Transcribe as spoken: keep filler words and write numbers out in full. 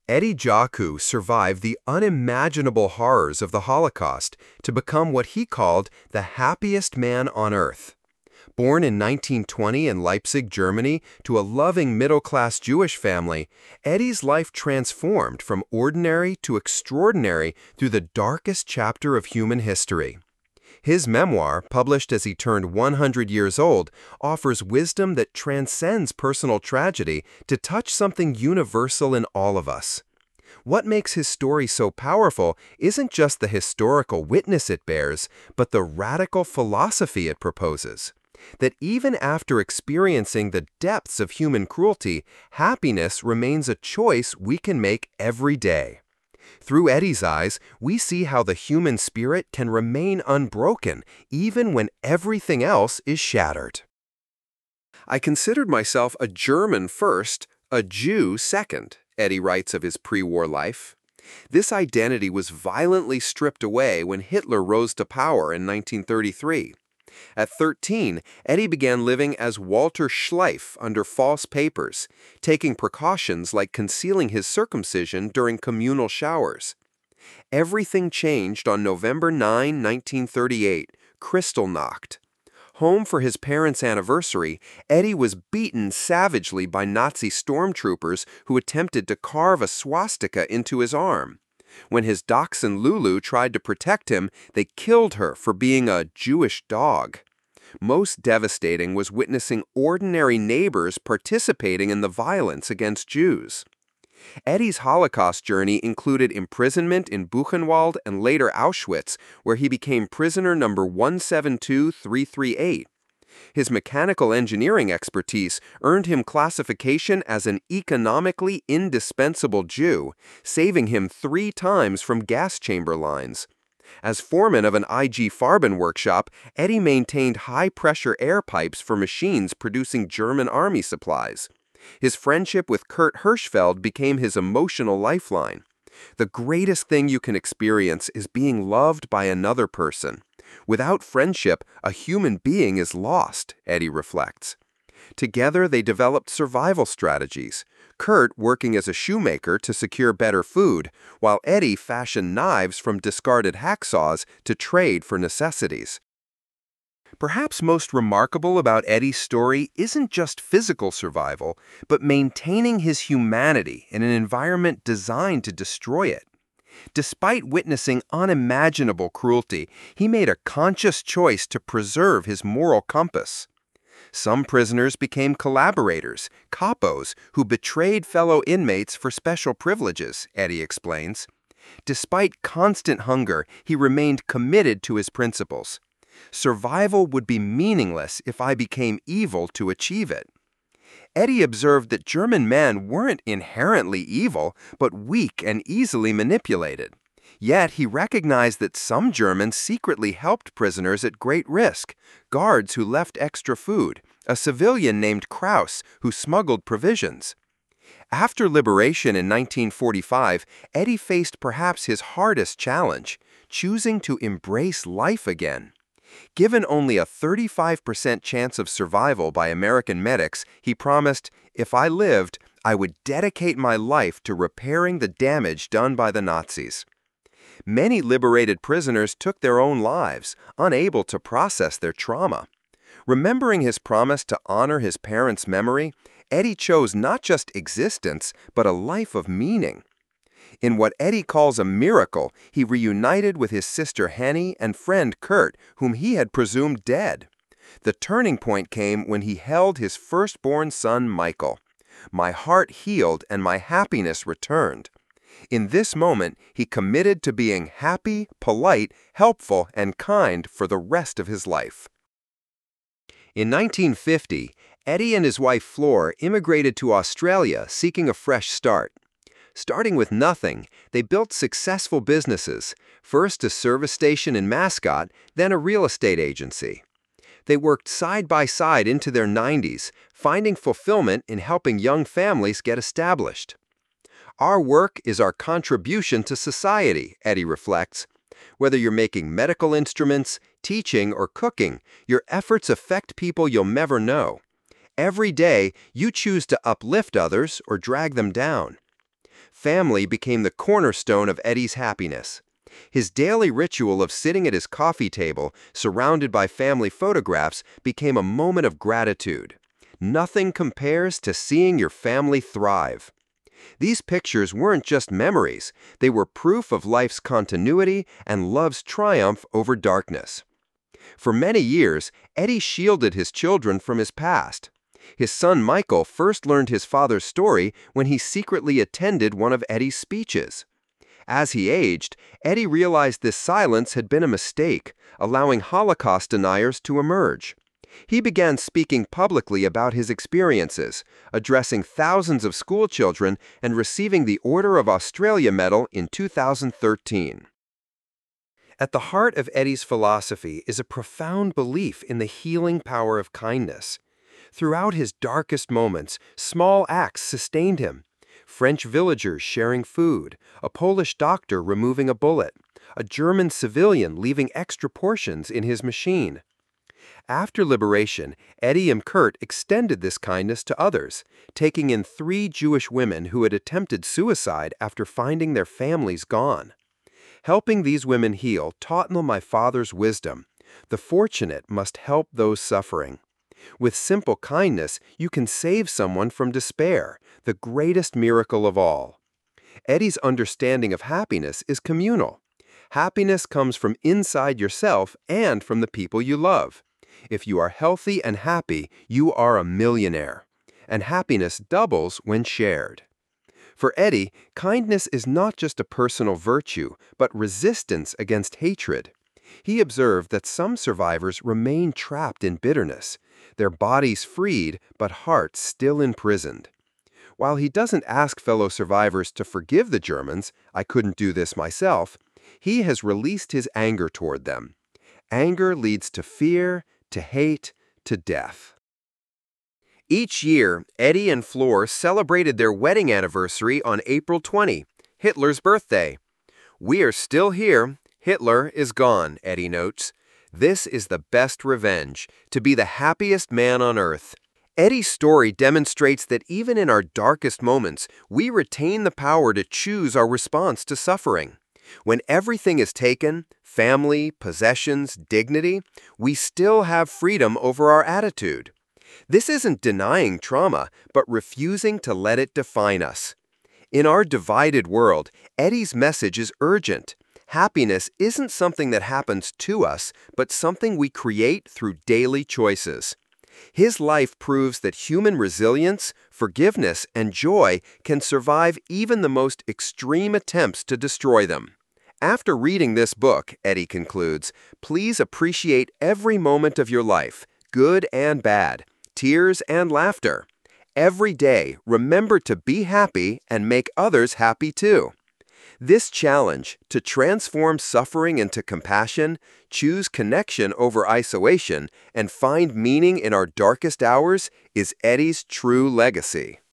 Eddie Jaku survived the unimaginable horrors of the Holocaust to become what he called the happiest man on earth. Born in nineteen twenty in Leipzig, Germany, to a loving middle-class Jewish family, Eddie's life transformed from ordinary to extraordinary through the darkest chapter of human history. His memoir, published as he turned one hundred years old, offers wisdom that transcends personal tragedy to touch something universal in all of us. What makes his story so powerful isn't just the historical witness it bears, but the radical philosophy it proposes. That even after experiencing the depths of human cruelty, happiness remains a choice we can make every day. Through Eddie's eyes, we see how the human spirit can remain unbroken even when everything else is shattered. I considered myself a German first, a Jew second, Eddie writes of his pre-war life. This identity was violently stripped away when Hitler rose to power in nineteen thirty-three. At thirteen, Eddie began living as Walter Schleif under false papers, taking precautions like concealing his circumcision during communal showers. Everything changed on November ninth, nineteen thirty-eight, Kristallnacht. Home for his parents' anniversary, Eddie was beaten savagely by Nazi stormtroopers who attempted to carve a swastika into his arm. When his dachshund Lulu tried to protect him, they killed her for being a Jewish dog. Most devastating was witnessing ordinary neighbors participating in the violence against Jews. Eddie's Holocaust journey included imprisonment in Buchenwald and later Auschwitz, where he became prisoner number one seven two three three eight. His mechanical engineering expertise earned him classification as an economically indispensable Jew, saving him three times from gas chamber lines. As foreman of an I G Farben workshop, Eddie maintained high-pressure air pipes for machines producing German army supplies. His friendship with Kurt Hirschfeld became his emotional lifeline. The greatest thing you can experience is being loved by another person. Without friendship, a human being is lost, Eddie reflects. Together, they developed survival strategies, Kurt working as a shoemaker to secure better food, while Eddie fashioned knives from discarded hacksaws to trade for necessities. Perhaps most remarkable about Eddie's story isn't just physical survival, but maintaining his humanity in an environment designed to destroy it. Despite witnessing unimaginable cruelty, he made a conscious choice to preserve his moral compass. Some prisoners became collaborators, capos, who betrayed fellow inmates for special privileges, Eddie explains. Despite constant hunger, he remained committed to his principles. Survival would be meaningless if I became evil to achieve it. Eddie observed that German men weren't inherently evil, but weak and easily manipulated. Yet he recognized that some Germans secretly helped prisoners at great risk, guards who left extra food, a civilian named Kraus who smuggled provisions. After liberation in nineteen forty-five, Eddie faced perhaps his hardest challenge, choosing to embrace life again. Given only a thirty-five percent chance of survival by American medics, he promised, "If I lived, I would dedicate my life to repairing the damage done by the Nazis." Many liberated prisoners took their own lives, unable to process their trauma. Remembering his promise to honor his parents' memory, Eddie chose not just existence, but a life of meaning. In what Eddie calls a miracle, he reunited with his sister Henny and friend Kurt, whom he had presumed dead. The turning point came when he held his firstborn son Michael. "My heart healed and my happiness returned." In this moment, he committed to being happy, polite, helpful, and kind for the rest of his life. In nineteen fifty, Eddie and his wife Flor immigrated to Australia seeking a fresh start. Starting with nothing, they built successful businesses, first a service station in Mascot, then a real estate agency. They worked side by side into their nineties, finding fulfillment in helping young families get established. "Our work is our contribution to society," Eddie reflects. "Whether you're making medical instruments, teaching, or cooking, your efforts affect people you'll never know. Every day, you choose to uplift others or drag them down." Family became the cornerstone of Eddie's happiness. His daily ritual of sitting at his coffee table, surrounded by family photographs, became a moment of gratitude. Nothing compares to seeing your family thrive. These pictures weren't just memories, they were proof of life's continuity and love's triumph over darkness. For many years, Eddie shielded his children from his past. His son Michael first learned his father's story when he secretly attended one of Eddie's speeches. As he aged, Eddie realized this silence had been a mistake, allowing Holocaust deniers to emerge. He began speaking publicly about his experiences, addressing thousands of schoolchildren and receiving the Order of Australia Medal in two thousand thirteen. At the heart of Eddie's philosophy is a profound belief in the healing power of kindness. Throughout his darkest moments, small acts sustained him. French villagers sharing food, a Polish doctor removing a bullet, a German civilian leaving extra portions in his machine. After liberation, Eddie M. Kurt extended this kindness to others, taking in three Jewish women who had attempted suicide after finding their families gone. Helping these women heal taught them my father's wisdom. The fortunate must help those suffering. With simple kindness, you can save someone from despair, the greatest miracle of all. Eddie's understanding of happiness is communal. Happiness comes from inside yourself and from the people you love. If you are healthy and happy, you are a millionaire. And happiness doubles when shared. For Eddie, kindness is not just a personal virtue, but resistance against hatred. He observed that some survivors remain trapped in bitterness, their bodies freed, but hearts still imprisoned. While he doesn't ask fellow survivors to forgive the Germans, "I couldn't do this myself," he has released his anger toward them. Anger leads to fear, to hate, to death. Each year, Eddie and Flor celebrated their wedding anniversary on April twentieth, Hitler's birthday. "We are still here. Hitler is gone," Eddie notes. "This is the best revenge, to be the happiest man on earth." Eddie's story demonstrates that even in our darkest moments, we retain the power to choose our response to suffering. When everything is taken, family, possessions, dignity, we still have freedom over our attitude. This isn't denying trauma, but refusing to let it define us. In our divided world, Eddie's message is urgent. Happiness isn't something that happens to us, but something we create through daily choices. His life proves that human resilience, forgiveness, and joy can survive even the most extreme attempts to destroy them. After reading this book, Eddie concludes, please appreciate every moment of your life, good and bad, tears and laughter. Every day, remember to be happy and make others happy too. This challenge, to transform suffering into compassion, choose connection over isolation, and find meaning in our darkest hours, is Eddie's true legacy.